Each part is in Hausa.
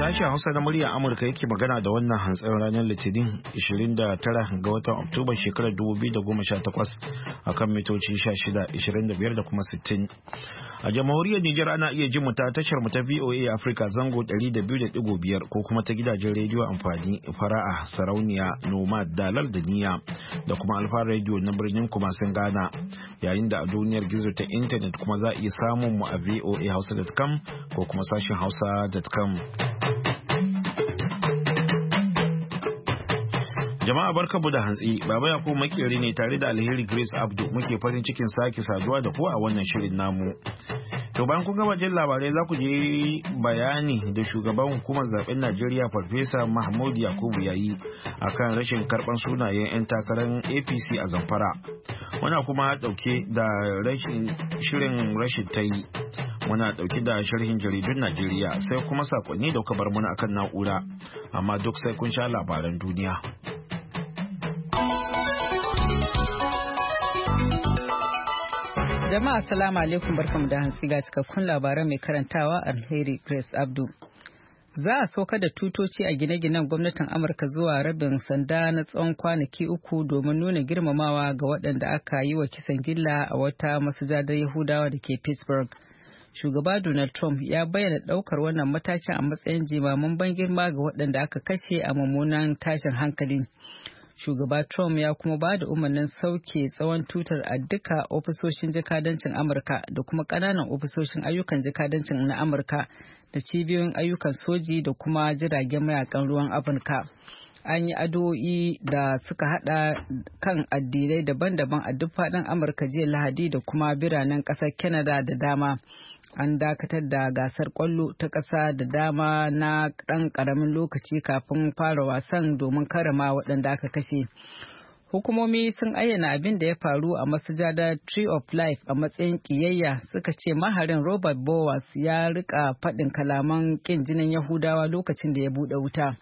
Sashen Hausa na muryar Amurka yake magana da wannan hantsin ranar Litinin 29 ga watan Oktoba shekarar 2018 akan mitoci 16, 25 da kuma 60. A jamhuriyar Nijar ana iya jin mu ta tashar mu ta VOA Africa zango 200.5 ko kuma ta gidajen rediyo amfani fara'a, sarauniya, nomad, dalal da niya da kuma alfa rediyo na birnin Kumasin Ghana. Yayin da a duniyar gizo ta intanet kuma za a iya samun mu a voahausa.com ko kuma sashen hausa.com. Jama'a barkamu da hantsi, Baba Yakubu makeri ne tare da Alheri Grace Abdu muke farin cikin sake saduwa da ku a wannan shirin namu. To bayan kun gama jin labarai za ku je bayani da shugaban hukumar zaben Najeriya Farfesa Mahmud Yakubu yayi akan rashin karban sunayen 'yan takarar APC a Zamfara. Muna kuma dauke da shirin rashin tayi. Muna dauke da sharhin jaridun Najeriya sai kuma sakonni da kuka bar muna akan na'ura. Amma duk sai kun sha labaran duniya. Jama'a assalamu alaikum, barkamu da hantsi ga cikakkun labaran mai karantawa Alheri Grace Abdu. Za a sauka da tutoci a gine-ginen gwamnatin Amurka zuwa rabin sanda na tsawon kwanaki 3 domin nuna girmamawa ga waɗanda aka yi wa kisan gilla a wata masujadar Yahudawa da ke Pittsburgh. Shugaba Donald Trump ya bayyana ɗaukar wannan matakin a matsayin jimamin ban girma ga waɗanda aka kashe a mummunan tashin hankali. Shugaba Trump ya kuma ba da umarnin sauke tsawon tutar a duka ofisoshin jakadancin Amurka da kuma ƙananan ofisoshin ayyukan jakadancin na Amurka da cibiyoyin ayyukan soji da kuma jiragen mayakan ruwan Amurka. An yi addu'o'i da suka hada kan addinai daban-daban a duk faɗin Amurka jiya Lahadi da kuma biranen ƙasar Canada da dama. An dakatar da gasar kwallo ta ƙasa da dama na ɗan ƙaramin lokaci kafin fara wasan domin karama waɗanda aka kashe. Hukumomi sun ayyana abin da ya faru a masujadar Tree of Life a matsayin ƙiyayya, suka ce maharin Robert Bowers ya rika faɗin kalaman ƙin jinin Yahudawa lokacin da ya buɗe wuta.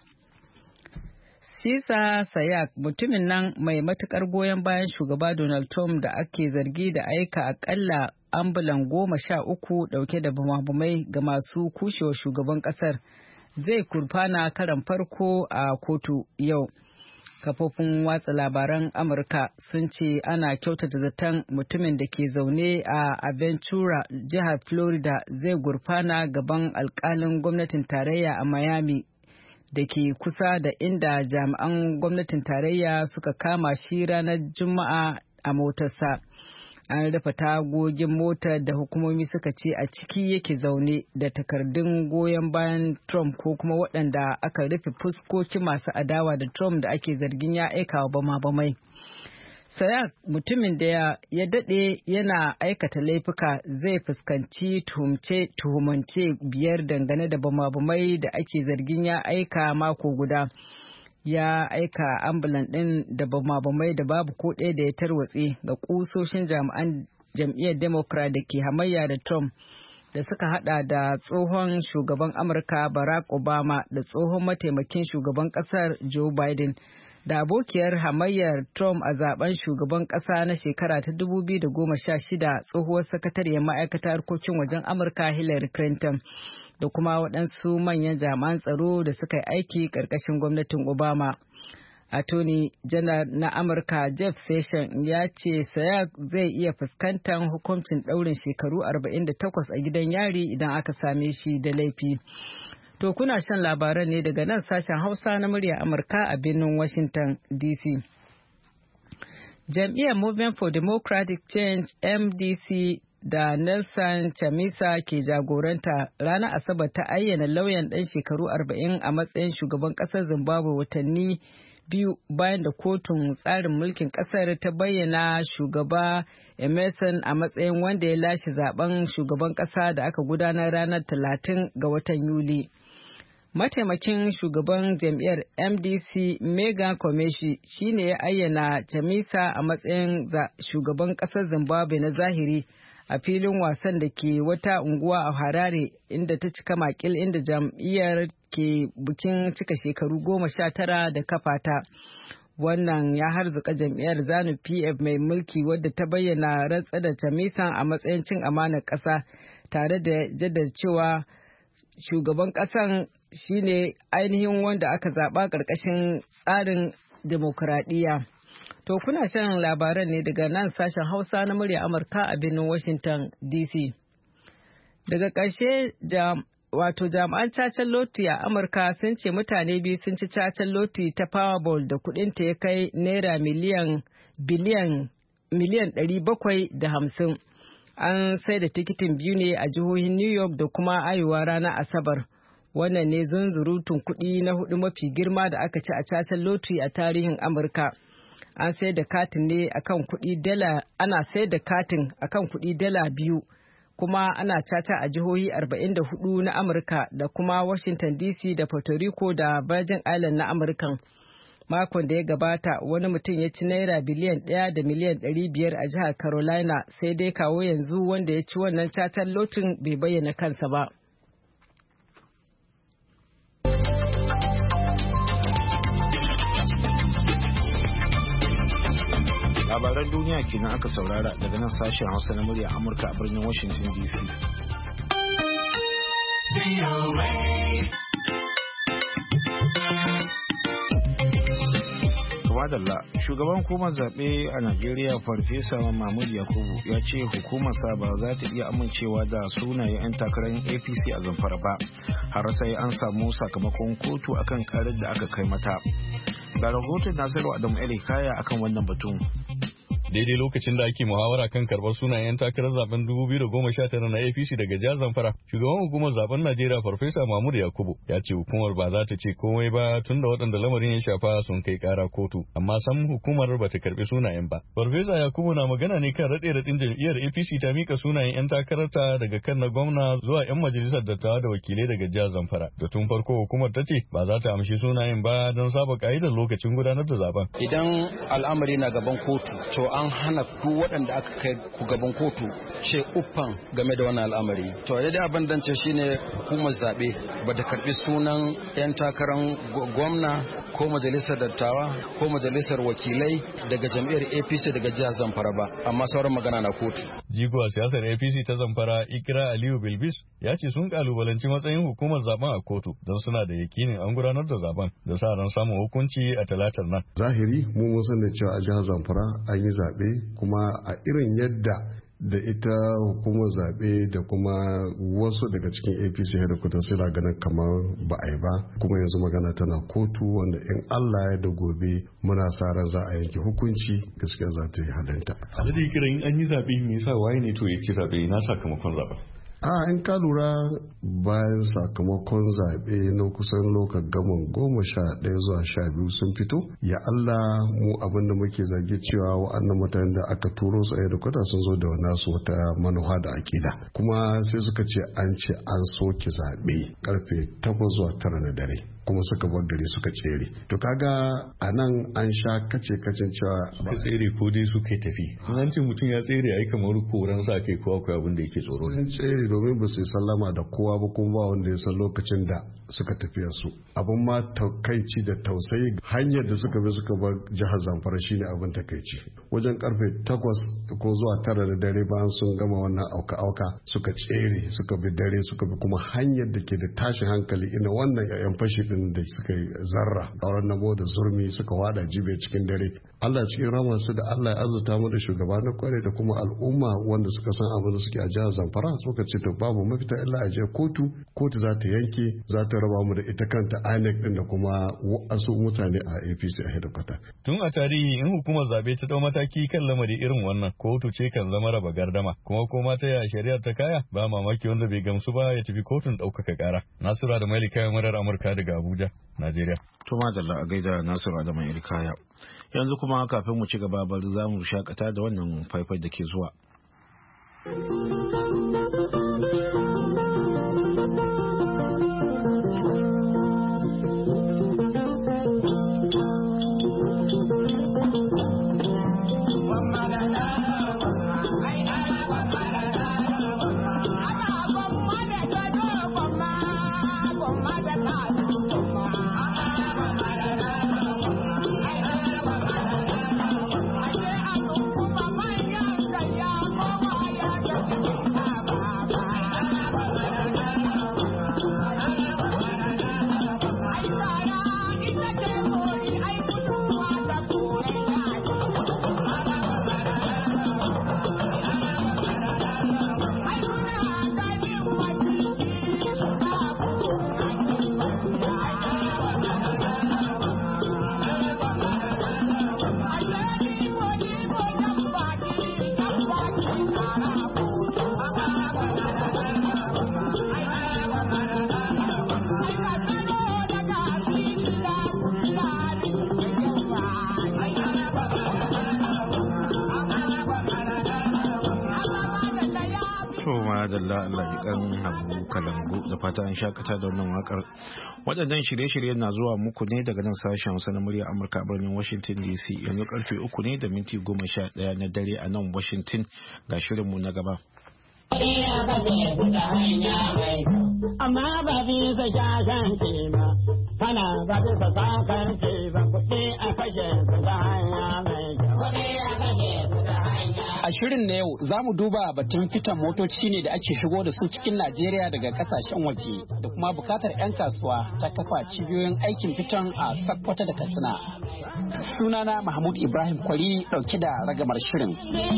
Sisa Sayak, mutumin nan mai matukar goyon bayan shugaba Donald Trump da ake zargi da aika akalla ambulan 13 dauke da bumabumai ga masu kushewa shugaban kasar, zai kurfana karan farko a kotu yau. Kafofin watsa labaran Amurka sun ce ana kyautata zaton mutumin da ke zaune a Aventura, jihar Florida, zai gurfana gaban alkalin gwamnatin tarayya a Miami da ke kusa da inda jami'an gwamnatin tarayya suka kama shi ranar Juma'a a motarsa. An rufe tagogin motar da hukumomi suka ce a ciki yake zaune da takardun goyon bayan Trump ko kuma waɗanda aka rufe fuskoki masu adawa da Trump da ake zargin ya aika wa bama-bamai. Sayak, mutumin da ya daɗe yana aikata laifuka, zai fuskanci tuhumance 5 dangane da bama-bamai da ake zargin ya aika mako guda. Ya aika ambulan ɗin da bama-bamai da babu ko ɗaya da ya tarwatse ga ƙusoshin jami'an jam'iyyar Democrat da ke hamayya da Trump, da suka hada da tsohon shugaban Amurka Barack Obama da tsohon mataimakin shugaban ƙasar Joe Biden da abokiyar hamayyar Trump a zaben shugaban ƙasa na shekara ta 2016 tsohuwar sakatariyar ma'aikatar harkokin wajen Amurka Hillary Clinton, da kuma waɗansu manyan jami'an tsaro da suka yi aiki ƙarƙashin gwamnatin Obama. Attorney General na Amurka Jeff Sessions ya ce Sayak zai iya fuskantar hukuncin ɗaurin shekaru 48 a gidan yari idan aka same shi da laifi. To kuna shan labaran ne daga nan sashen Hausa na murya Amurka a birnin Washington DC. Jam'iyyar Movement for Democratic Change MDC da Nelson Chamisa ke jagoranta ranar Asabar ta ayyana lauyan ɗan shekaru 40 a matsayin shugaban ƙasar Zimbabwe watanni 2 bayan da kotun tsarin mulkin ƙasar ta bayyana shugaba Emerson a matsayin wanda ya lashe zaben shugaban ƙasa da aka gudanar ranar 30 ga watan Yuli. Mataimakin shugaban jam'iyyar MDC Megan Komeshi shine ya ayyana Chamisa a matsayin shugaban ƙasar Zimbabwe na zahiri a filin wasan da ke wata unguwa a Harare, inda ta cika makil, inda jam'iyyar ke bikin cika shekaru 19 da kafata. Wannan ya harzuka jam'iyyar ZANU PF mai mulki, wadda ta bayyana rantsar da Chamisa a matsayin cin amanar ƙasa, tare da jaddada cewa shugaban ƙasan shine ainihin wanda aka zaɓa ƙarƙashin tsarin demokuraɗiyya. To kuna shan labaran ne daga nan sashen Hausa na murya Amurka a birnin Washington DC. Daga ƙarshe jami'an cacen loti a Amurka sun ce mutane biyu sun ci cacen loti ta Powerball da kuɗinta ya kai naira miliyan 750. An sai da tikitin biyu ne a jihohin New York da kuma Iowa ranar Asabar. Wannan ne zunzurutun kuɗi na hudu mafi girma da aka ci a cacen loti a tarihin Amurka. An sai da katin ne akan kuɗi dala $2, kuma ana caca a jihohi 44 na Amurka da kuma Washington DC da Puerto Rico da Virgin Island na Amurkan. Makon da ya gabata wani mutum ya ci naira biliyan 1 da miliyan 500 a jihar Carolina, sai dai kawo yanzu wanda ya ci wannan cacar lotin bai bayyana kansa ba. Labaran duniya kenan aka saurara daga nan sashen Hausa na murya Amurka a birnin Washington DC. Madalla, shugaban hukumar zaɓe a Najeriya Farfesa Mahmud Yakubu ya ce hukumarsa ba za ta iya amincewa da sunayen 'yan takarar APC a Zamfara ba har sai an samu sakamakon kotu akan karar da aka kai mata. Ga rahoton Nasiru Adamu Elikaya akan wannan batun. Daidai lokacin da ake muhawara kan karɓar sunayen takarar zaben 2019 na APC daga jihar Zamfara, shugaban hukumar zaben Najeriya Farfesa Mahmud Yakubu ya ce hukumar ba za ta ce komai ba tun da waɗanda lamarin ya shafa sun kai ƙara kotu, amma sam hukumar ba ta karɓi sunayen ba. Farfesa Yakubu na magana ne kan raɗe-raɗin jam'iyyar APC ta mika sunayen 'yan takararta daga kan na gwamna zuwa 'yan majalisar dattawa da wakilai daga jihar Zamfara. Da tun farko hukumar ta ce ba za ta amshi sunayen ba don saba ka'idar lokacin gudanar da zaben. Idan al'amari na gaban kotu, to an hana ku waɗanda aka kai ku gaban kotu ce uffan game da wannan al'amari. To yadda abin da ce shine hukumar zaɓe ba ta karɓi sunan 'yan takarar gwamna ko majalisar dattawa ko majalisar wakilai daga jam'iyyar APC daga jihar Zamfara ba, amma sauran magana na kotu. Jigo a siyasar APC ta Zamfara Ikra Aliyu Bilbis ya ce sun kalubalanci matsayin hukumar zaben a kotu don suna da yakinin an gudanar da zaben da sa ran samun hukunci a talatar nan. Zahiri mu mun san da cewa a jihar Zamfara an yi zaɓe, kuma a irin yadda da ita hukumar zaɓe da kuma wasu daga cikin APC headquarter suna ganin kamar ba a yi ba, kuma yanzu magana tana kotu wanda in Allah ya da gobe muna sa ran za a yanke hukunci, gaskiya za ta yi hadanta. Alhaji kiran an yi zaɓe me yasa waye ne to ya ci zaɓe na sakamakon zaɓen? In ka lura bayan sakamakon zaɓe na kusan lokacin gaman 11 zuwa 12 sun fito, ya Allah mu abin da muke zage cewa wa'annan mutanen da aka turo su a da kwata sun zo da nasu wata manufa da akida, kuma sai suka ce an soke zaɓe karfe 8 zuwa 9 na dare, kuma suka bar gari suka tsere. To kaga a nan an sha kacin cewa suka tsere ko dai suka tafi. An ce mutum ya tsere ai kamar koran sa kai ko akwai abin da yake tsoro. Sun tsere domin ba su yi sallama da kowa ba, kuma ba wanda ya san lokacin da suka tafiya su. Abin ma takaici da tausayi, hanyar da suka bi suka bar jihar Zamfara shine abin takaici. Wajen karfe 8 ko zuwa 9 da dare bayan sun gama wannan auka suka tsere, suka bi dare, suka bi kuma hanyar da ke da tashin hankali ina wannan 'yan fashi da suka yi zarra kauran namo da zurmi suka wada jibe cikin dare. Allah cikin ramarsu da Allah ya azurta mu da shugaba na kware da kuma al'umma wanda suka san abin da suke a jihar Zamfara, suka ce to babu mafita illa a je kotu za ta yanke, za ta raba mu da ita kanta INEC din da kuma wasu mutane a APC a headquarter. Tun a tarihi in hukumar zabe ta dau mataki kan lamari irin wannan, kotu ce kan zama raba gardama, kuma ta yaya shari'ar ta kaya ba mamaki wanda bai gamsu ba ya tafi kotun ɗaukaka ƙara. Nasura da Malika murar Amurka daga Abuja, Najeriya. To madalla a gaida Nasiru Adamu Irkaya. Yanzu kuma kafin mu ci gaba bari za mu shakata da wannan faifai da ke zuwa. To ma da Allah ya kan Habu Kalangu da fata an shakata da wannan wakar. Waɗannan shirye-shirye na zuwa muku ne daga nan sashen Hausa na murya Amurka a birnin Washington DC. Yanzu karfe 3 ne da minti 11 na dare a nan Washington. Ga shirinmu na gaba. Amma ba bisa shashanci ba, kana ba bisa sakarci ba, kuɗi a kashe su ta hanya mai kyau. A shirin na yau za mu duba batun fitan motoci ne da ake shigo da su cikin Najeriya daga kasashen waje da kuma bukatar 'yan kasuwa ta kafa cibiyoyin aikin fitan a Sokoto da Katsina. Sunana Mahmud Ibrahim Kwari dauke da ragamar shirin.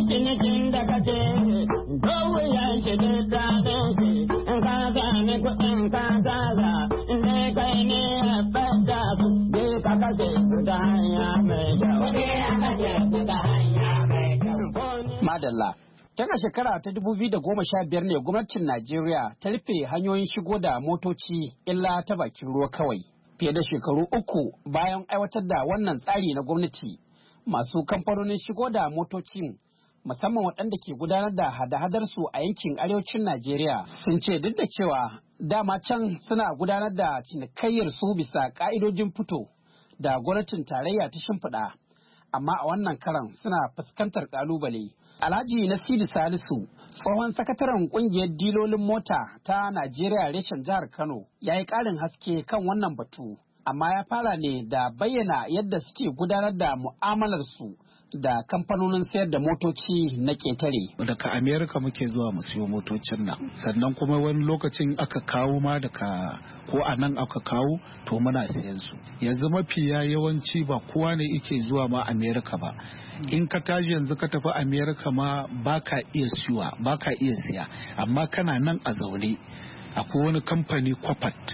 Madalla. Tun a shekara ta 2015 ne gwamnatin Najeriya ta rufe hanyoyin shigo da motoci illa ta bakin ruwa kawai. Fiye da shekaru 3 bayan aiwatar da wannan tsari na gwamnati, masu kamfanonin shigo da motocin musamman waɗanda ke gudanar da hada-hadarsu a yankin arewacin Najeriya sun ce duk da cewa dama can suna gudanar da cinikayyar su bisa ƙa'idojin fito da gwamnatin tarayya ta shimfiɗa. Amma a wannan karan suna fuskantar kalubale. Alhaji Nasiru Salisu, tsohon sakataren kungiyar dilolin mota ta Najeriya reshen jihar Kano, ya yi ƙarin haske kan wannan batu, amma ya fara ne da bayyana yadda suke gudanar da mu'amalarsu da kamfanonin sayar da motoci na ƙetare. Daga Amerika muke zuwa mu siyo motocin nan, sannan kuma wani lokacin aka kawo ma daga ko a nan aka kawo to muna sayan su. Yanzu mafiya yawanci ba kowa ne yake zuwa ma Amerika ba. In ka tashi yanzu ka tafi Amerika ma baka iya siya, amma kana nan a zaune. Akwai wani kamfani Copat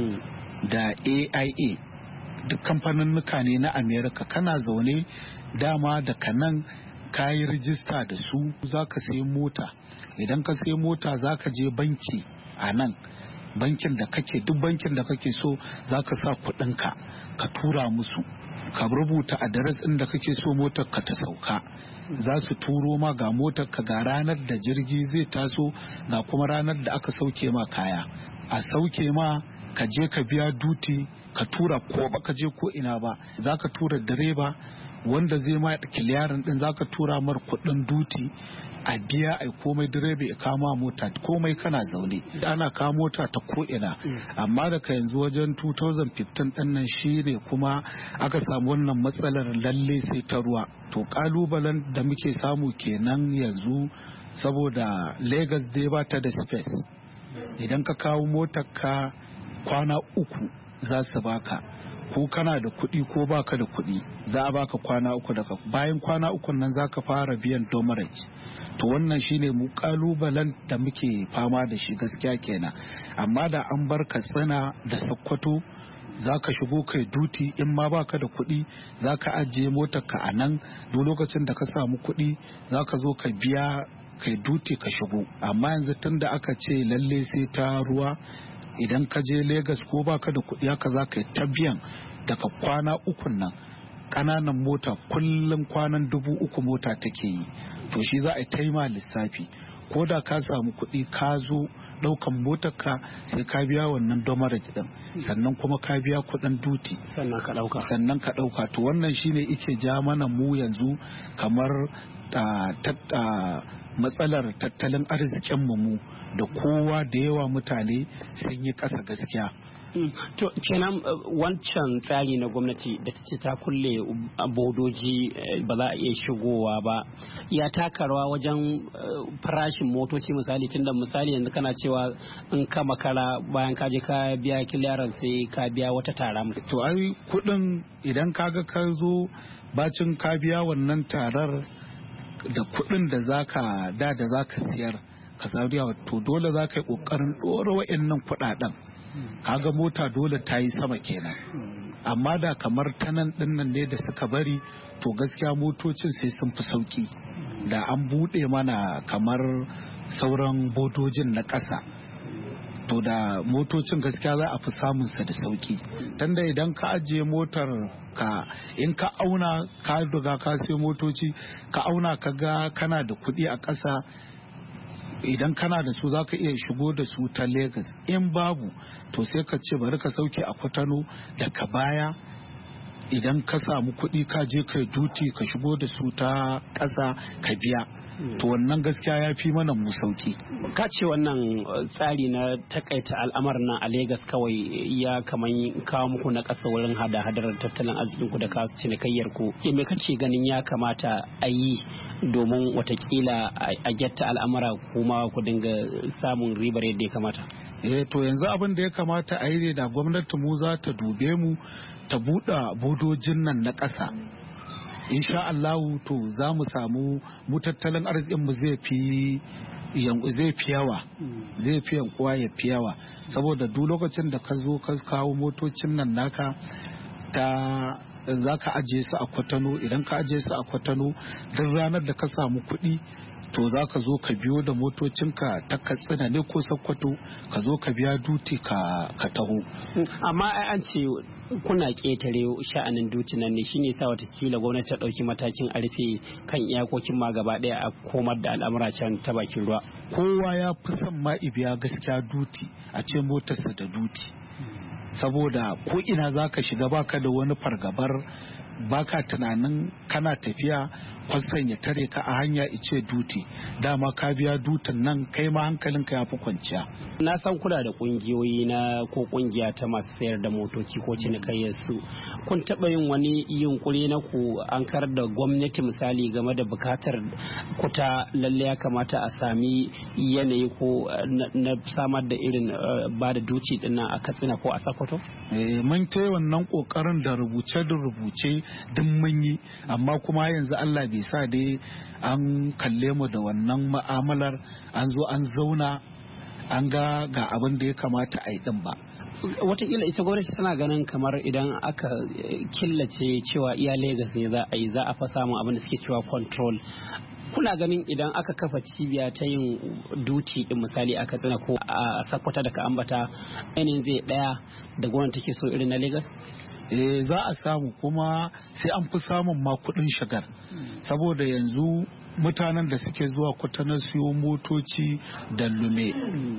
da AIA, duk kamfanin ne na Amerika, kana zaune dama daga nan ka yi rijista da su, za ka sayi mota. Idan ka sayi mota za ka je banki a nan, bankin da kake, duk bankin da kake so za ka sa kudinka ka tura musu, ka rubuta adres ɗin da kake so motar ka ta sauka. Za su turo ma ga motar ka, ga ranar da jirgi zai taso, ga kuma ranar da aka sauke ma kaya. A sauke ma ka je ka biya duti, ka tura ko baka je ko ina ba, za ka tura direba wanda zai ma kiliyarin din, za ka tura mar kudin duti a biya ai komai, direba ya kama mota komai kana zaune. Ana kawo mota ta ko ina. Amma daga yanzu wajen 2015 din nan shine kuma aka samu wannan matsalar lalle sai ta ruwa. To kalubalen da muke samu kenan yanzu, saboda Lagos dai ba ta da space. Idan ka kawo motar ka kwana 3 za su baka, ko kana da kuɗi ko baka da kuɗi za a baka kwana 3. daga bayan kwana 3 nan za ka fara biyan demurrage. To wannan shine mu kalubalen da muke fama da shi gaskiya kenan. Amma da an bar Katsina da Sokoto za ka shigo kai duti, in ma baka da kuɗi za ka ajiye motar ka a nan, duk lokacin da ka samu kuɗi za ka zo ka biya kai duti ka shigo. Amma yanzu tun da aka ce lalle sai ta ruwa, idan ka je Legas ko baka da kuɗi haka za ka yi ta biyan daga kwana 3 nan. Ƙananan mota kullum kwanan 3,000 mota take yi. To shi za a yi taima lissafi, ko da ka samu kuɗi ka zo ɗaukan motar ka sai ka biya wannan demurrage din, sannan kuma ka biya kuɗin duti sannan ka ɗauka. To wannan shine ike ja mana mu yanzu kamar matsalar tattalin arzikin mu da kowa da yawa mutane sun yi ƙasa gaskiya. To kenan wancan tsari na gwamnati da ta ce ta kulle bodoji ba za a iya shigowa ba, ya taka rawa wajen farashin motoci misali, tunda misali yanzu kana cewa in ka makara bayan ka je ka biya kiliyaran sai ka biya wata tara. To ai kudin idan kaga ka zo bacin ka biya wannan tarar da kudin da zaka siyar ka sauriya, to dole za ka yi kokarin ɗora wa'annan kuɗaɗen. Kaga mota dole ta yi sama kenan. Amma da kamar tanan dinnan ne da suka bari, to gaskiya motocin sai sun fi sauki. Da an buɗe mana kamar sauran bodojin na ƙasa, to da motocin gaskiya za a fi samun sa da sauki. Tunda idan ka ajiye motar ka, in ka auna ka riga ka sai motoci, ka auna ka ga kana da kuɗi a ƙasa, idan kana da su zaka iya shigo da su ta Lagos. In babu to sai ka ce bari ka sauke a Kwatano daga baya idan ka samu kuɗi ka je kai duty ka shigo da su ta ƙasa ka biya. To wannan gaskiya ya fi mana mu sauki. Ka ce wannan tsari na takaita al'amarin nan a Legas kawai ya kaman kawo muku na ƙasa wurin hada-hadar tattalin arzikin ku da kasu cinikayyar ku. Me kace ganin ya kamata a yi domin watakila a getta al'amara kuma ku dinga samun ribar yadda ya kamata? To yanzu abin da ya kamata a yi da gwamnati mu za ta dube mu ta buɗe bodojin nan na ƙasa. Insha Allahu to za mu samu mu tattalin arzikin mu zai fi yawa zai fi yankuwa ya fi yawa saboda duk lokacin da ka zo ka kawo motocin nan naka ta za ka ajiye su a Kwatano. Idan ka ajiye su a Kwatano duk ranar da ka samu kuɗi to za ka zo ka biyo da motocinka ta Katsina ne ko Sokoto ka zo ka biya duti ka taho. Amma an ce kuna ƙetare sha'anin duti nan ne shine sa watakila gwamnati ta ɗauki matakin a rufe kan iyakokin ma gaba ɗaya a komar da al'amura can ta bakin ruwa. Kowa ya fi son ma ibiya gaskiya duti a ce motarsa da duti. Saboda ko ina za ka shiga baka da wani fargabar baka tunanin kana tafiya kwastan ya tare ka a hanya ice duti dama ka biya dutin nan kai ma hankalinka ya fi kwanciya. Na san kula da kungiyoyi na ko kungiya ta masu sayar da motoci ko cinikayyar su kun taɓa yin wani yunkuri na ku an kar da gwamnati misali game da bukatar kuta lalle ya kamata a sami yanayi ko na samar da irin ba da duci dinnan a Katsina ko a Sokoto? Mun kai wannan kokarin da rubuce duk mun yi amma kuma yanzu Allah bai sa dai an kalle mu da wannan ma'amalar an zo an zauna an ga abin da ya kamata a yi din ba. Wataƙila ita gwamnati tana ganin kamar idan aka killace cewa iya Legas ne za a fa samun abin da suke cewa control. Kuna ganin idan aka kafa cibiya ta yin duti din misali a Katsina ko a Sokoto da ka ambata ainihin zai daya da gwamnati take so irin na Legas? Za a samu kuma sai an fi samun ma kuɗin shigar saboda yanzu mutanen da suke zuwa Kwatano siyo motoci da lume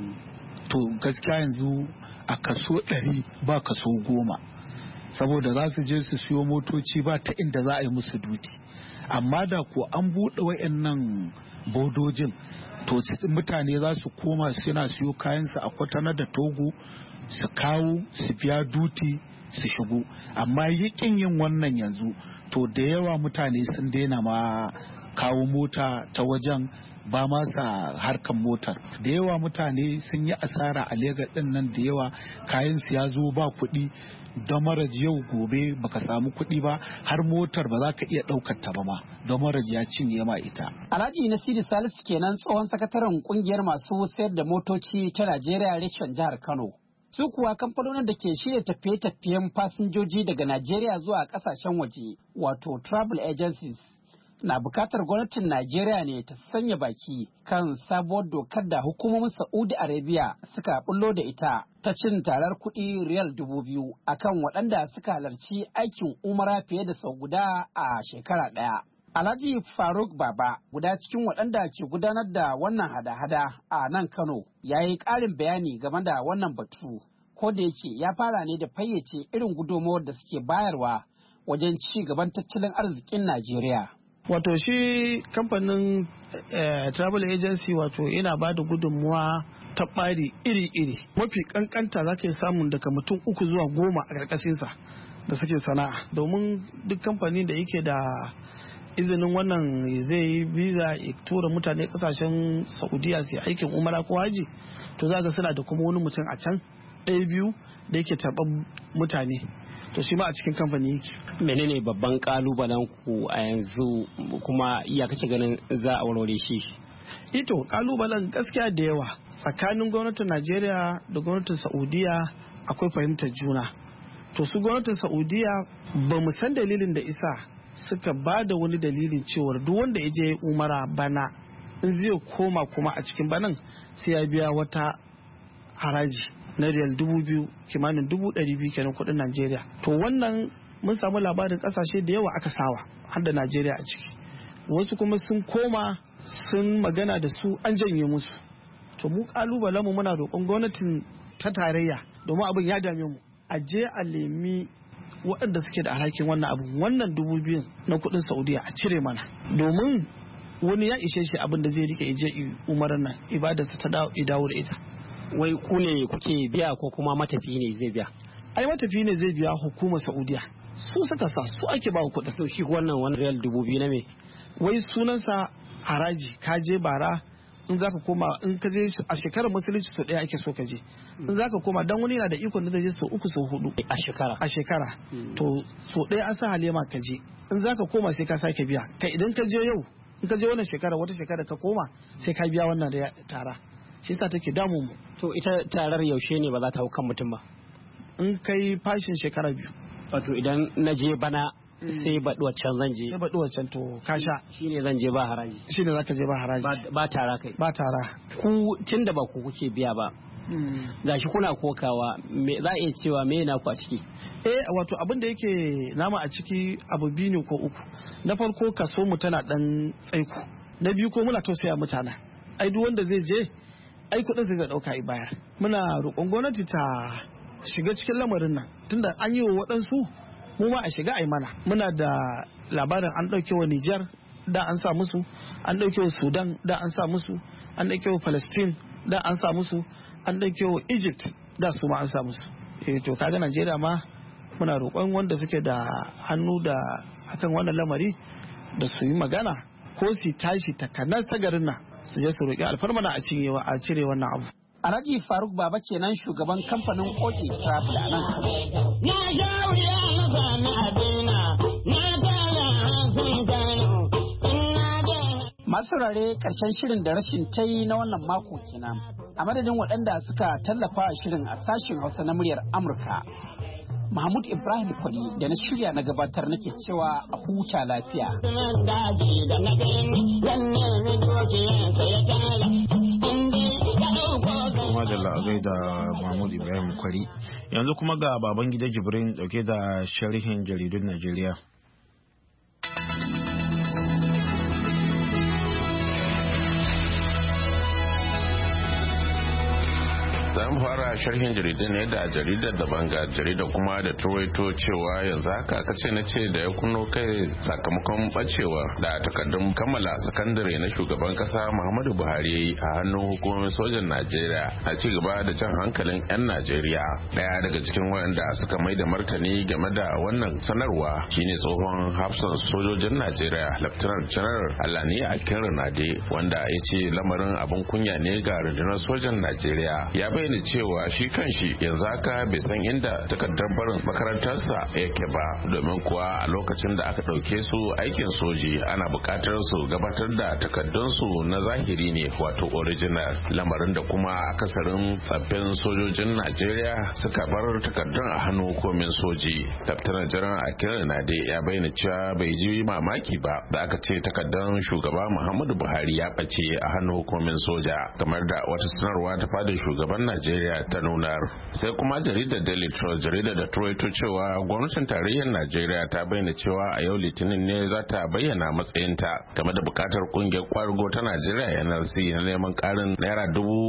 to gaskiya yanzu a kaso 100 ba kaso 10 saboda za su je su siyo motoci ba ta inda za a yi musu duti. Amma da ko an buɗe wayannan bodojin to mutane za su koma suna siyo kayansu a Kwatano da Togo su kawo su biya duti su shigo. Amma yakin yin wannan yanzu to da yawa mutane sun daina ma kawo mota ta wajen ba ma sa harkan motar. Da yawa mutane sun yi asara a Legas din nan da yawa kayan su ya zo ba kuɗi don maraji yau gobe baka samu kuɗi ba har motar ba za ka iya ɗaukar ta ba ma don maraji ya cinye ma ita. Alhaji Nasiru Salisu kenan tsohon sakataren kungiyar masu sayar da motoci ta Najeriya reshen jihar Kano. Su kuwa kamfanonin da ke shirya tafiye-tafiyen fasinjoji daga Najeriya zuwa kasashen waje wato travel agencies na bukatar gwamnatin Najeriya ne ta sanya baki kan sabuwar dokar da hukumomin Saudi Arabia suka bullo da ita ta cin tarar kuɗi riyal 2,000 akan waɗanda suka halarci aikin umara fiye da sau guda a shekara ɗaya. Alhaji Faruk Baba guda cikin waɗanda ke gudanar da wannan hada-hada a nan Kano ya yi ƙarin bayani game da wannan batu ko da yake ya fara ne da fayyace irin gudunmawar da suke bayarwa wajen ci gaban tattalin arzikin Najeriya. Wato shi kamfanin travel agency wato yana ba da gudunmuwa ta ɓari iri-iri. Mafi kankanta za ka samun daga mutum 3 zuwa 10 a ƙarƙashinsa da suke sana'a. Domin duk kamfani da yake da izinin wannan zai yi visa ya tura mutane kasashen Saudiya su aikin umara ko haji to za ga suna da kuma wani mutum a can 1-2 da yake tarban mutane. To shi ma a cikin kamfani yake. Menene babban kalubalen ku a yanzu kuma ya kake ganin za a warware shi? Ito kalubalen gaskiya da yawa tsakanin gwamnatin Najeriya da gwamnatin Saudiya akwai fahimtar juna. To su gwamnatin Saudiya ba mu san dalilin da isa suka ba da wani dalilin cewar duk wanda ya je umara bana in zai koma kuma a cikin banan sai ya biya wata haraji na riyal 2,000 kimanin 200,000 kenan kudin Najeriya. To wannan mun samu labarin kasashe da yawa aka sawa har da Najeriya a ciki. Wasu kuma sun koma sun magana da su an janye musu. to mu kalubalen mu muna roƙon gwamnatin ta tarayya domin abin ya dame mu a je a lemi waɗanda suke da alhakin wannan abu wannan 2,000 na kuɗin Saudiya a cire mana domin wani ya ishe shi abin da zai rike je umarar nan ibadarsa ta dawo da ita. Wai ku ne kuke biya ko kuma matafi ne zai biya? Ai matafi ne zai biya hukumar Saudiya, su suka sa su ake ba kuɗin. To shi wannan wani riyal 2,000 na me? Wai sunansa haraji, ka je bara in za ka koma in ka je a shekarar musulunci sau ɗaya ake so ka je in za ka koma dan wani yana da ikon da zai je sau 3 sau 4 a shekara to sau ɗaya an sa halema ka je in za ka koma sai ka sake biya kai idan ka je yau in ka je wannan shekara wata shekara ka koma sai ka biya wannan da tara shi yasa take damu mu. To ita tarar yaushe ne ba za ta hau kan mutum ba? In kai fashin shekara 2. Wato idan na je bana sai baɗi waccan zan je. Sai baɗi waccan to ka sha. Shi ne zan je ba haraji. Shi ne za ka je ba haraji. Ba tara kai. Ba tara. Ku tun da ba ku kuke biya ba. Gashi kuna kokawa za a iya cewa me na ku a ciki? Wato abin da yake nama a ciki abu 2 ne ko 3. Na farko kaso mu tana dan tsaiko. Na biyu ko muna tausaya mutane. Ai duk wanda zai je ai kuɗin zai dauka i bayar. Muna roƙon gwamnati ta shiga cikin lamarin nan tunda an yi wa waɗansu mu ma a shiga a yi mana. Muna da labarin an ɗauke wa Nijar da an sa musu, an ɗauke wa Sudan da an sa musu, an ɗauke wa Palestine da an sa musu, an ɗauke wa Egypt da su ma an sa musu. To kaga Najeriya ma muna roƙon wanda suke da hannu da akan wannan lamari da su yi magana ko su tashi takanar sagarin nan su je su roƙi alfarmana a cire wannan abu. Alhaji Faruk Baba kenan shugaban kamfanin Oke Travel a nan Kano. Masu rare ƙarshen shirin da rashin ta yi na wannan mako kenan. A madadin waɗanda suka tallafa a shirin a sashen Hausa na muryar Amurka. Mahmud Ibrahim Kwari da na shirya na gabatar nake cewa a huta lafiya. Kuma da la'agai da Mahmud Ibrahim Kwari. Yanzu kuma ga baban gida Jibrin dauke da sharhin jaridun Najeriya. za mu fara sharhin jaridar ne da jaridar da banga jaridar kuma da turaito cewa yanzu haka kace na ce da ya kunno kai sakamakon bacewa da takardun kammala sakandare na shugaban kasa Muhammadu Buhari a hannun hukumomin sojan Najeriya a ci gaba da jan hankalin 'yan Najeriya. Daya daga cikin waɗanda suka mai da martani game da wannan sanarwa shine tsohon hafsan sojojin Najeriya Lieutenant General Alani Akinrinade wanda ya ce lamarin abin kunya ne ga rundunar sojan Najeriya. Ya bayyana cewa shi kanshi yanzu haka bai san inda takardar barin makarantarsa yake ba domin kuwa a lokacin da aka ɗauke su aikin soji ana buƙatar su gabatar da takardunsu na zahiri ne wato original lamarin da kuma akasarin tsaffin sojojin Najeriya suka bar takardun a hannun hukumin soji. Laftanar Janar Akinrinade ya bayyana cewa bai ji mamaki ba da aka ce takardun shugaba Muhammadu Buhari ya ɓace a hannun hukumin soja kamar da wata sanarwa ta fadar shugaban Najeriya ta nunar. Sai kuma jaridar Daily Trust jaridar da turaito cewa gwamnatin tarayyar Najeriya ta bayyana cewa a yau Litinin ne za ta bayyana matsayinta game da bukatar kungiyar kwarugo ta Najeriya NLC na neman karin naira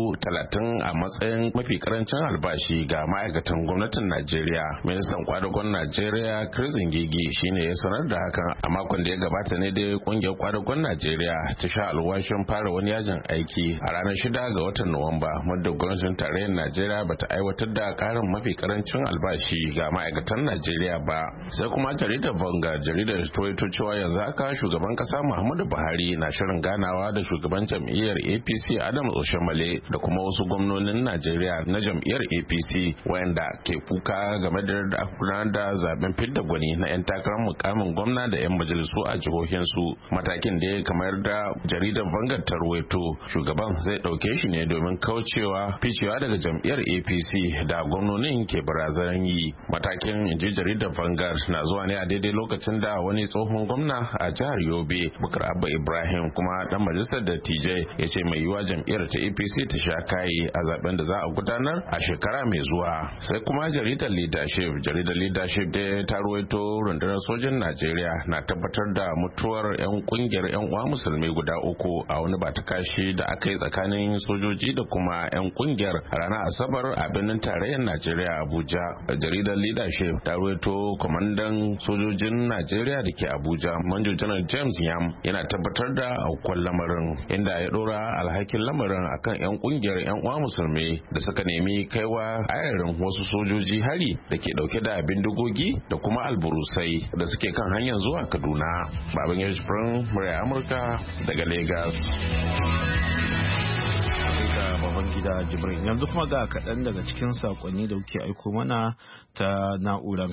30,000 a matsayin mafi karancin albashi ga ma'aikatan gwamnatin Najeriya. Ministan kwadugon Najeriya Chris Ngigi shine ya sanar da hakan a makon da ya gabata ne dai kungiyar kwadugon Najeriya ta sha alwashin fara wani yajin aiki a ranar 6 ga watan Nuwamba muddin gwamnatin tarayyar Najeriya bata aiwatar da karin mafi karancin albashi ga ma'aikatan Najeriya ba. Sai kuma jaridar Banga jaridar Toyoto cewa yanzu haka shugaban kasa Muhammadu Buhari na shirin ganawa da shugaban jam'iyyar APC Adams Oshiomhole da kuma wasu gwamnonin Najeriya na jam'iyyar APC wayanda ke kuka game da gudanar da zaben fidda gwani na 'yan takarar mukamin gwamna da 'yan majalisu a jihohinsu. Matakin da ya kamar da jaridar Vanguard ta ruwaito shugaban zai dauke shi ne domin kaucewa ficewa daga jam'iyyar APC da gwamnonin ke barazanar yi. Matakin inji jaridar Vanguard na zuwa ne a daidai lokacin da wani tsohon gwamna a jihar Yobe Bukar Abba Ibrahim kuma dan majalisar dattijai ya ce mai yiwa jam'iyyar ta APC ta sha kayi a zaben da za a gudanar a shekara mai zuwa. Sai kuma jaridar Leadership da ta ruwaito rundunar sojin Najeriya na tabbatar da mutuwar 'yan kungiyar 'yan uwa musulmi guda 3 a wani batakashi da aka yi tsakanin sojoji da kuma 'yan kungiyar ranar Asabar a birnin tarayyar Najeriya Abuja. Jaridar Leadership ta ruwaito kwamandan sojojin Najeriya da ke Abuja Manjo Janar James Yam yana tabbatar da aukuwar lamarin inda ya dora alhakin lamarin akan 'yan kungiyar 'yan uwa musulmi da suka nemi kaiwa ayarin wasu sojoji hari da ke dauke da bindigogi da kuma alburusai da suke kan hanyar zuwa Kaduna. Baban Yashifrin murya Amurka daga Lagos. Baban gida Jibrin, yanzu kuma ga kaɗan daga cikin saƙonni da kuke aiko mana ta na'urar.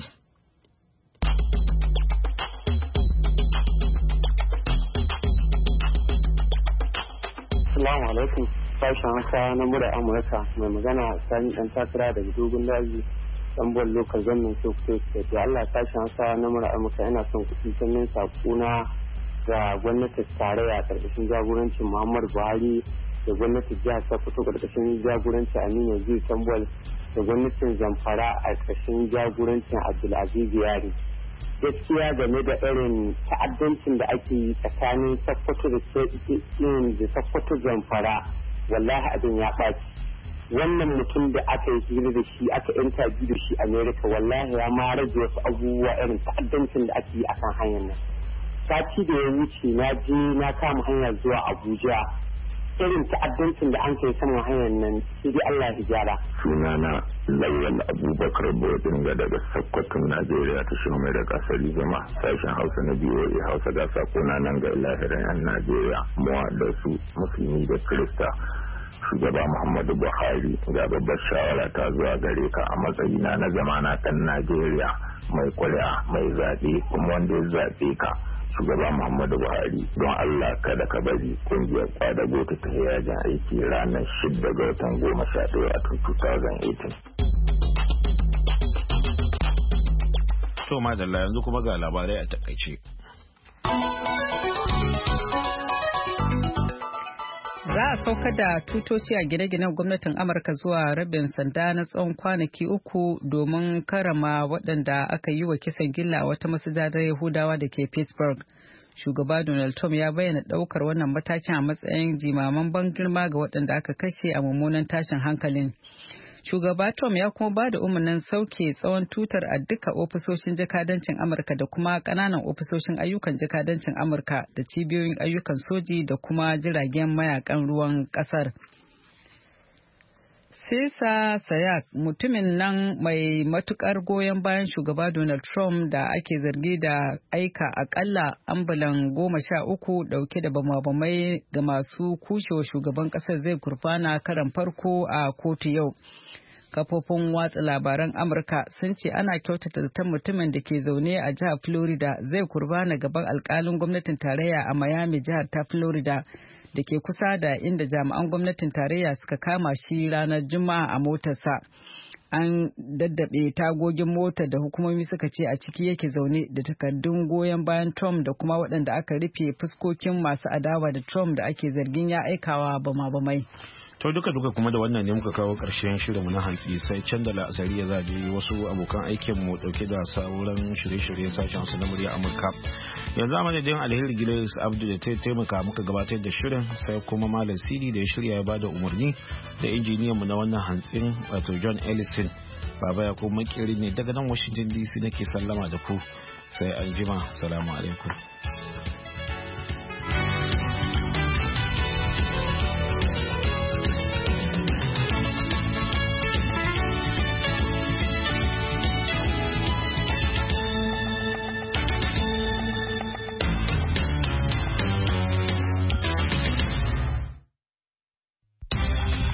Assalamu alaikum, sashen Hausa na mura Amurka mai magana Sani dan takara daga dogon daji Tambol Local Government Sokoto State. Da Allah sashen Hausa na mura Amurka yana son kuɗi sannan sakuna ga gwamnatin tarayya karkashin jagorancin Muhammadu Buhari da gwamnatin jihar Sokoto karkashin jagorancin Aminu Zai Tambol da gwamnatin Zamfara a karkashin jagorancin Abdulaziz Yari. Gaskiya game da irin ta'addancin da ake yi tsakanin Sokoto da Sokoto Zamfara, wallahi abin ya ɓaci. Wannan mutum da aka yi hira da shi aka interview da shi America, wallahi ya ma rage wasu abubuwa irin ta'addancin da ake yi akan hanyar nan. Sati da ya wuce na je na kama hanya zuwa Abuja, irin ta'addancin da an kai saman hanyar nan sai dai Allah ya gyara. Sunana Lawal Abubakar Bodinga daga Sokoto Najeriya ta shi mai da kasari zama sashen Hausa na BOA Hausa ga sakona nan ga lahirin yan Najeriya mu da su musulmi da Kirista. Shugaba Muhammadu Buhari ga babbar shawara ta zuwa gare ka a matsayina na zamana ɗan Najeriya mai kula mai zaɓe kuma wanda ya zaɓe ka. Shugaba Muhammadu Buhari don Allah kada ka bari kungiyar kwadago ta tafi yajin aiki ranar 6 ga watan 11 a 2018. To madalla yanzu kuma ga labarai a takaice. Za a sauka da tutoci a gine-ginen gwamnatin Amurka zuwa rabin sanda na tsawon kwanaki 3 domin karama waɗanda aka yi wa kisan gilla a wata masujadar Yahudawa da ke Pittsburgh. Shugaba Donald Trump ya bayyana ɗaukar wannan matakin a matsayin jimaman ban girma ga waɗanda aka kashe a mummunan tashin hankalin. Shugaba Trump ya kuma ba da umarnin sauke tsawon tutar a duka ofisoshin jakadancin Amurka da kuma ƙananan ofisoshin ayyukan jakadancin Amurka da cibiyoyin ayyukan soji da kuma jiragen mayakan ruwan ƙasar. Sisa Sayak, mutumin nan mai matukar goyon bayan shugaba Donald Trump da ake zargi da aika akalla ambulan 13 dauke da bama-bamai ga masu kushewa shugaban ƙasar zai gurfana karan farko a kotu yau. Kafofin watsa labaran Amurka sun ce ana kyautata zaton mutumin da ke zaune a jihar Florida zai kurbana gaban alkalin gwamnatin tarayya a Miami, jihar ta Florida, da ke kusa da inda jami'an gwamnatin tarayya suka kama shi ranar Juma'a a motarsa. An daddabe tagogin motar da hukumomi suka ce a ciki yake zaune da takardun goyon bayan Trump da kuma waɗanda aka rufe fuskokin masu adawa da Trump da ake zargin ya aikawa bama-bamai. To duka kuma da wannan ne muka kawo ƙarshen shirinmu na hantsi, sai can da la'asari ya zaje wasu abokan aikinmu dauke da sauran shirye-shiryen sashen su na murya Amurka. Yanzu a madadin Alheri Giles Abdu da ta taimaka muka gabatar da shirin, sai kuma Malam Sidi da ya shirya ya bada umarni, da injiniyanmu na wannan hantsin wato John Ellison. Baba ya kuma makeri ne daga nan Washington DC nake sallama da ku, sai an jima. Salamu alaikum.